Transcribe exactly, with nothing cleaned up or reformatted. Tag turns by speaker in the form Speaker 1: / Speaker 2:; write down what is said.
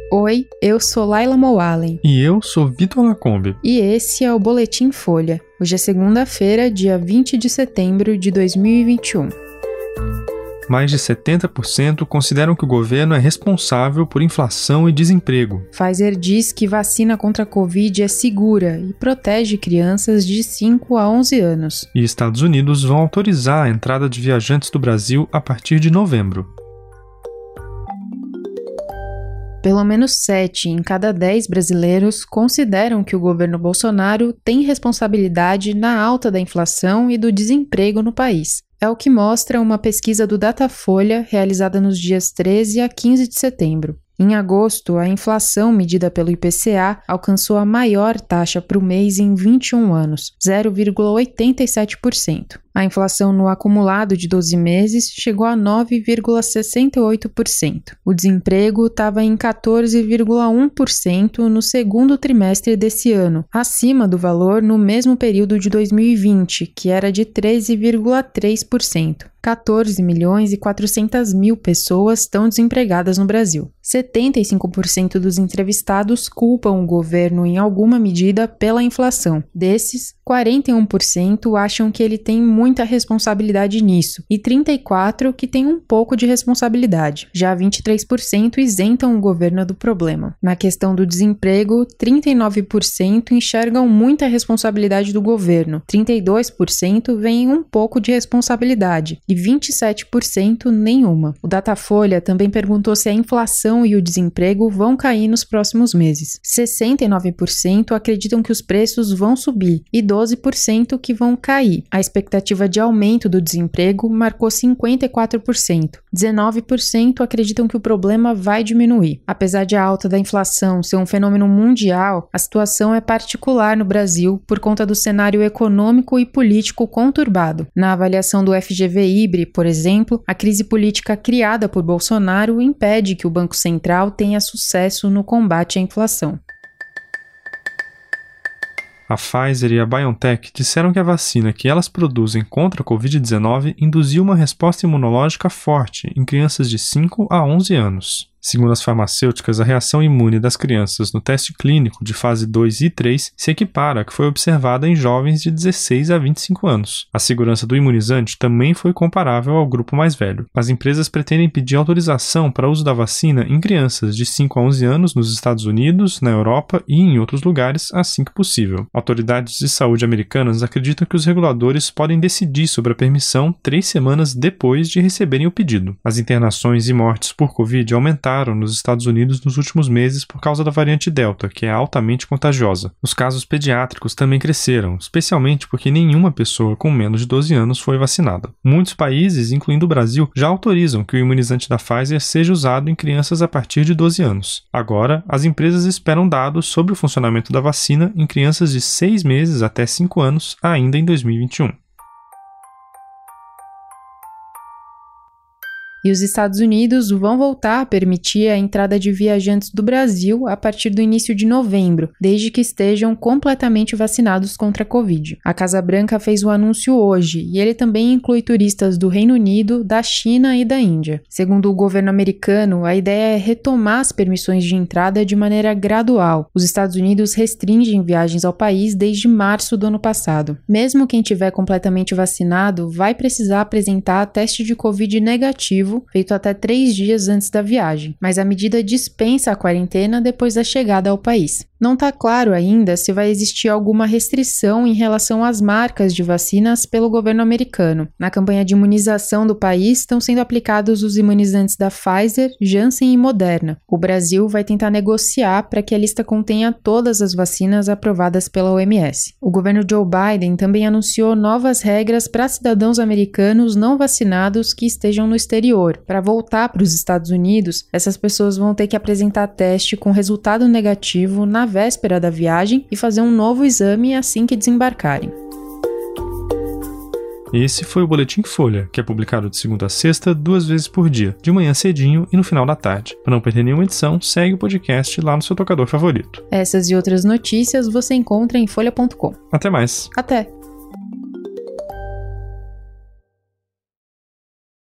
Speaker 1: Oi, eu sou Laila Moalen.
Speaker 2: E eu sou Vitor Lacombe.
Speaker 1: E esse é o Boletim Folha. Hoje é segunda-feira, dia vinte de setembro de dois mil e vinte e um.
Speaker 2: Mais de setenta por cento consideram que o governo é responsável por inflação e desemprego.
Speaker 1: Pfizer diz que vacina contra a Covid é segura e protege crianças de cinco a onze anos.
Speaker 2: E Estados Unidos vão autorizar a entrada de viajantes do Brasil a partir de novembro.
Speaker 1: Pelo menos sete em cada dez brasileiros consideram que o governo Bolsonaro tem responsabilidade na alta da inflação e do desemprego no país. É o que mostra uma pesquisa do Datafolha realizada nos dias treze a quinze de setembro. Em agosto, a inflação medida pelo I P C A alcançou a maior taxa para o mês em vinte e um anos, zero vírgula oitenta e sete por cento. A inflação no acumulado de doze meses chegou a nove vírgula sessenta e oito por cento. O desemprego estava em quatorze vírgula um por cento no segundo trimestre desse ano, acima do valor no mesmo período de dois mil e vinte, que era de treze vírgula três por cento. quatorze milhões e quatrocentas mil pessoas estão desempregadas no Brasil. setenta e cinco por cento dos entrevistados culpam o governo em alguma medida pela inflação. Desses, quarenta e um por cento acham que ele tem muita responsabilidade nisso e trinta e quatro por cento que tem um pouco de responsabilidade. Já vinte e três por cento isentam o governo do problema. Na questão do desemprego, trinta e nove por cento enxergam muita responsabilidade do governo, trinta e dois por cento veem um pouco de responsabilidade e vinte e sete por cento nenhuma. O Datafolha também perguntou se a inflação e o desemprego vão cair nos próximos meses. sessenta e nove por cento acreditam que os preços vão subir e doze por cento que vão cair. A expectativa de aumento do desemprego marcou cinquenta e quatro por cento. dezenove por cento acreditam que o problema vai diminuir. Apesar de a alta da inflação ser um fenômeno mundial, a situação é particular no Brasil por conta do cenário econômico e político conturbado. Na avaliação do F G V I, por exemplo, a crise política criada por Bolsonaro impede que o Banco Central tenha sucesso no combate à inflação.
Speaker 2: A Pfizer e a BioNTech disseram que a vacina que elas produzem contra a covid dezenove induziu uma resposta imunológica forte em crianças de cinco a onze anos. Segundo as farmacêuticas, a reação imune das crianças no teste clínico de fase dois e três se equipara à que foi observada em jovens de dezesseis a vinte e cinco anos. A segurança do imunizante também foi comparável ao grupo mais velho. As empresas pretendem pedir autorização para uso da vacina em crianças de cinco a onze anos nos Estados Unidos, na Europa e em outros lugares assim que possível. Autoridades de saúde americanas acreditam que os reguladores podem decidir sobre a permissão três semanas depois de receberem o pedido. As internações e mortes por Covid aumentaram nos Estados Unidos nos últimos meses por causa da variante Delta, que é altamente contagiosa. Os casos pediátricos também cresceram, especialmente porque nenhuma pessoa com menos de doze anos foi vacinada. Muitos países, incluindo o Brasil, já autorizam que o imunizante da Pfizer seja usado em crianças a partir de doze anos. Agora, as empresas esperam dados sobre o funcionamento da vacina em crianças de seis meses até cinco anos ainda em dois mil e vinte e um.
Speaker 1: E os Estados Unidos vão voltar a permitir a entrada de viajantes do Brasil a partir do início de novembro, desde que estejam completamente vacinados contra a Covid. A Casa Branca fez o anúncio hoje e ele também inclui turistas do Reino Unido, da China e da Índia. Segundo o governo americano, a ideia é retomar as permissões de entrada de maneira gradual. Os Estados Unidos restringem viagens ao país desde março do ano passado. Mesmo quem tiver completamente vacinado vai precisar apresentar teste de Covid negativo feito até três dias antes da viagem, mas a medida dispensa a quarentena depois da chegada ao país. Não está claro ainda se vai existir alguma restrição em relação às marcas de vacinas pelo governo americano. Na campanha de imunização do país estão sendo aplicados os imunizantes da Pfizer, Janssen e Moderna. O Brasil vai tentar negociar para que a lista contenha todas as vacinas aprovadas pela O M S. O governo Joe Biden também anunciou novas regras para cidadãos americanos não vacinados que estejam no exterior. Para voltar para os Estados Unidos, essas pessoas vão ter que apresentar teste com resultado negativo na véspera da viagem e fazer um novo exame assim que desembarcarem.
Speaker 2: Esse foi o Boletim Folha, que é publicado de segunda a sexta, duas vezes por dia, de manhã cedinho e no final da tarde. Para não perder nenhuma edição, segue o podcast lá no seu tocador favorito.
Speaker 1: Essas e outras notícias você encontra em folha ponto com.
Speaker 2: Até mais.
Speaker 1: Até!